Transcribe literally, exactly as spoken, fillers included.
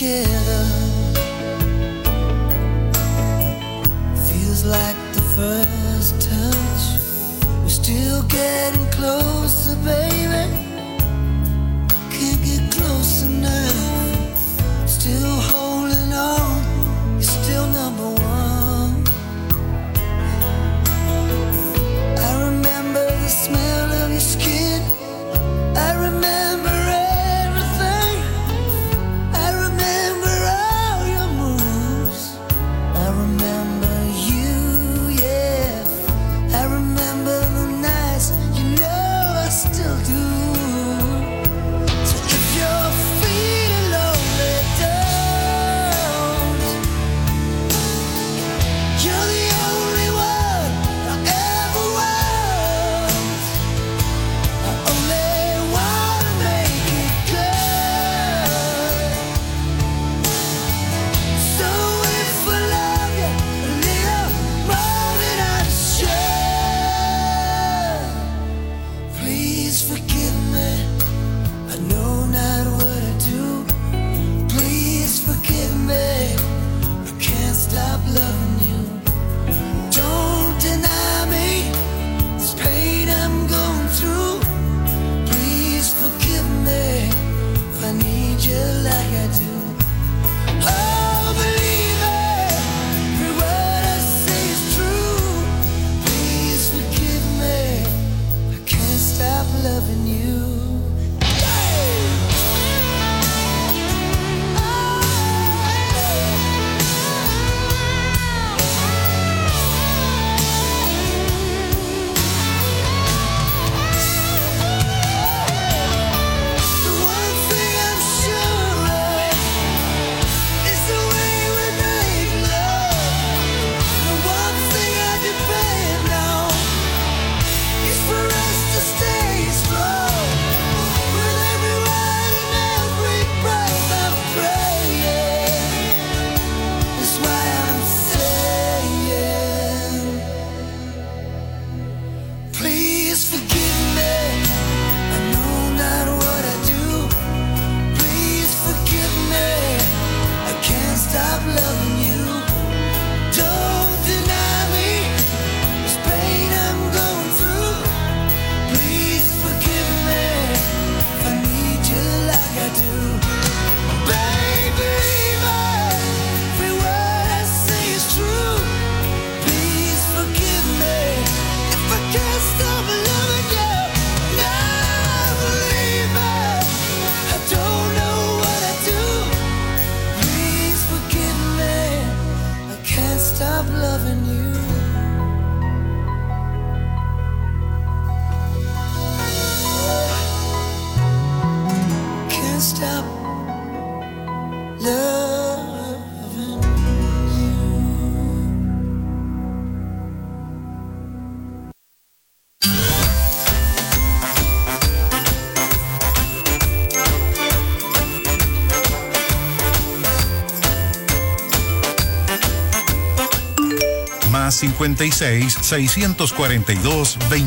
together. Feels like the first touch. We're still getting closer, baby. Can't get close enough. Still holding on. You're still number one. I remember the smell of your skin. I remember everything. I remember all your moves. I remember you, yeah. I remember the nights, you know I still do. So if you're feeling lonely, don't. You're the only one I ever want. I only wanna make it good. So if I love you a little more than I should, please forgive me. I know not what I do. Please forgive me. I can't stop loving you. Don't deny me this pain I'm going through. Please forgive me if I need you like I do. Oh, believe me, every word I say is true. Please forgive me, I can't stop loving you. The one thing I'm sure of is the way we make love. The one thing I depend on is for us to stay strong. With every word and every breath I'm praying. That's why I'm saying, please forgive me. I know not what I do. Please forgive me. I can't stop loving you. Don't deny me this pain I'm going through. Please forgive me if I need you like I do. Baby, every word I say is true. Please forgive me if I can't stop loving you. Now believe me, I don't know what I do. Please forgive me, I can't stop loving you. Can't stop loving you. Más cincuenta y seis, seiscientos cuarenta y dos, veinte.